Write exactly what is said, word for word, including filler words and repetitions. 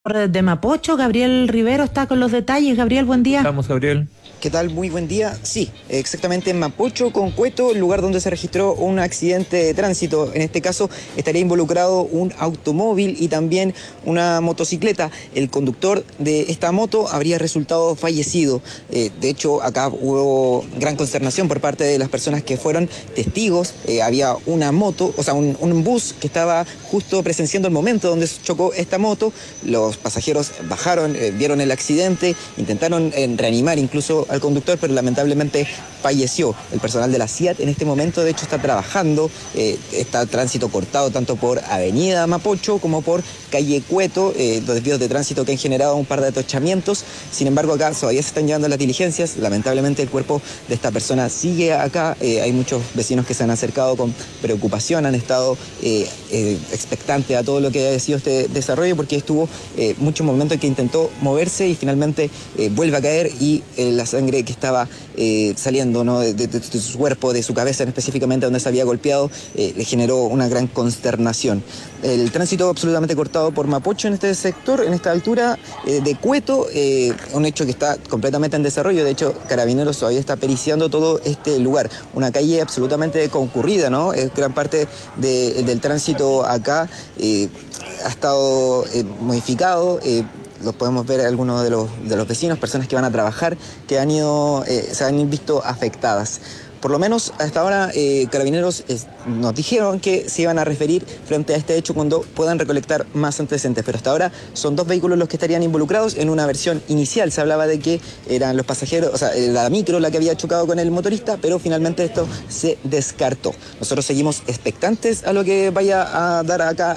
De Mapocho, Gabriel Rivero está con los detalles. Gabriel, buen día. Vamos, Gabriel. ¿Qué tal? Muy buen día. Sí, exactamente en Mapocho, con Cueto, el lugar donde se registró un accidente de tránsito. En este caso estaría involucrado un automóvil y también una motocicleta. El conductor de esta moto habría resultado fallecido. Eh, de hecho, acá hubo gran consternación por parte de las personas que fueron testigos. Eh, había una moto, o sea, un, un bus que estaba justo presenciando el momento donde chocó esta moto. Los pasajeros bajaron, eh, vieron el accidente, intentaron eh, reanimar incluso al conductor, pero lamentablemente falleció. El personal de la C I A T en este momento, de hecho, está trabajando. Eh, está tránsito cortado tanto por Avenida Mapocho como por Calle Cueto, eh, los desvíos de tránsito que han generado un par de atochamientos. Sin embargo, acá todavía se están llevando las diligencias. Lamentablemente, el cuerpo de esta persona sigue acá. Eh, hay muchos vecinos que se han acercado con preocupación, han estado eh, eh, expectantes a todo lo que ha sido este desarrollo, porque estuvo eh, muchos momentos en que intentó moverse y finalmente eh, vuelve a caer y eh, la sangre que estaba eh, saliendo, ¿no? de, de, de su cuerpo, de su cabeza específicamente donde se había golpeado, eh, le generó una gran consternación. El tránsito absolutamente cortado por Mapocho en este sector, en esta altura eh, de Cueto, eh, un hecho que está completamente en desarrollo. De hecho, Carabineros todavía está periciando todo este lugar, una calle absolutamente concurrida, ¿no? Es gran parte de, del tránsito acá eh, ha estado eh, modificado. Eh, Los podemos ver algunos de los, de los vecinos, personas que van a trabajar, que han ido, eh, se han visto afectadas. Por lo menos hasta ahora eh, Carabineros eh, nos dijeron que se iban a referir frente a este hecho cuando puedan recolectar más antecedentes, pero hasta ahora son dos vehículos los que estarían involucrados. En una versión inicial se hablaba de que eran los pasajeros, o sea, la micro la que había chocado con el motorista, pero finalmente esto se descartó. Nosotros seguimos expectantes a lo que vaya a dar acá